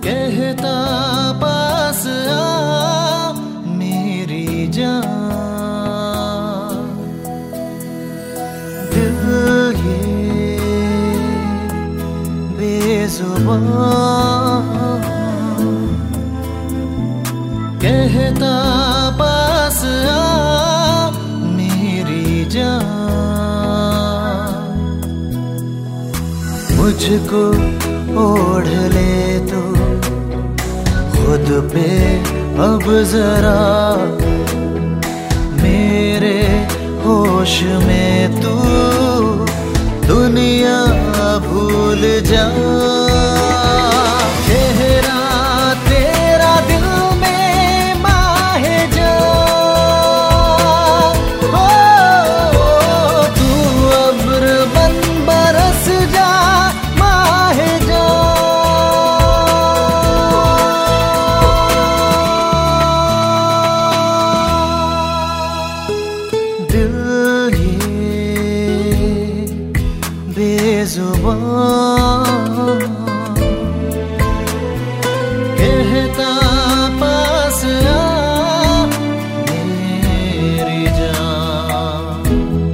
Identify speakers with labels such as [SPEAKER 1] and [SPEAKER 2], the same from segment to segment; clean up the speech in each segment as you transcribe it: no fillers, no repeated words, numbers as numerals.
[SPEAKER 1] कहता पास आ मेरी जान। दिल ये बेजुबान कहता पास आ मेरी जान। मुझको ओढ़ ले तो खुद पे अब जरा, मेरे होश में तू दुनिया भूल जा। चेहरा तेरा दिल में माहे जा। ओ तू अब्र बन बरस जा माहे जा। दिल ये बेजुबान कहता पास आ मेरी जान।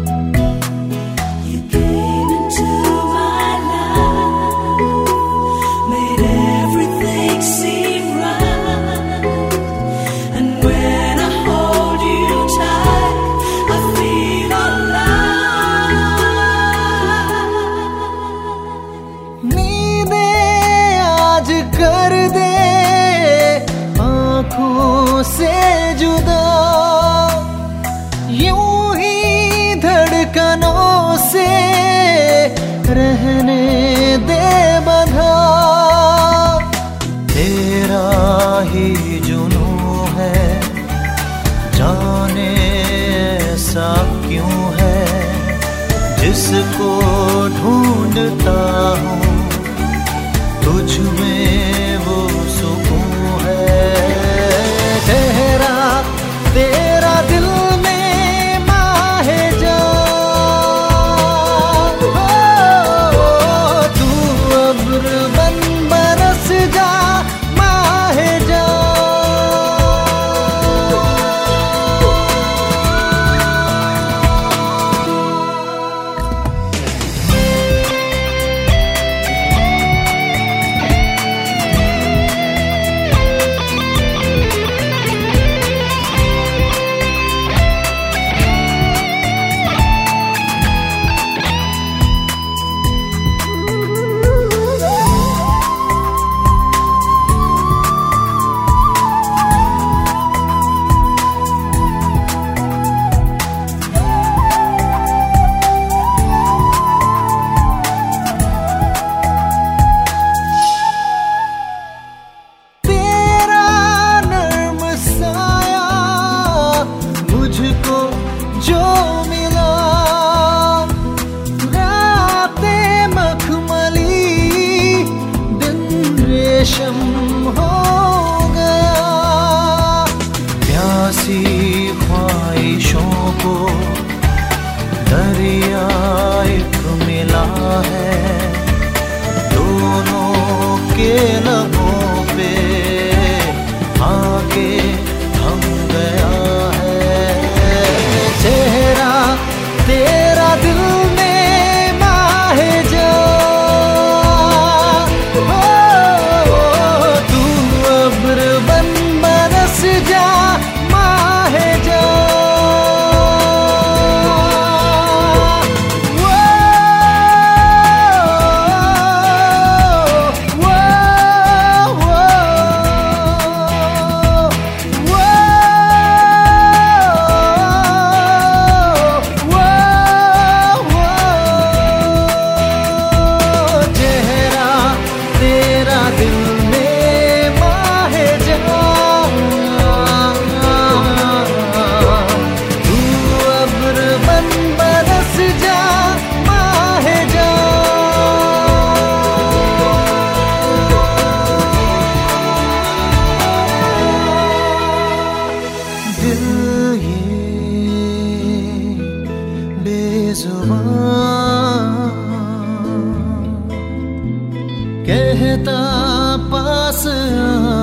[SPEAKER 2] You came into my life, made everything seem right, and when I hold you tight, I feel alive.
[SPEAKER 1] नींदें आज कर दे आँखों से जुदा, यूं ही धड़कनों से रहने दे बंधा। तेरा ही जुनून है, जाने ऐसा क्यों है, जिसको ढूंढता हूँ तुझ में वो सुकून है। ठहरा तेरा दिल में माहे जा। तू अब्र बन बरस जा माहे जा। मुझको जो मिला रातें मखमली, दिन रेशम हो गया। प्यासी ख्वाहिशों को दरिया एक मिला है, दोनों के लबों पे आके थम गया है। चेहरा तेरा दिल में माहे जा। तू अब्र बन बरस जा माहे जा। कहता पास आ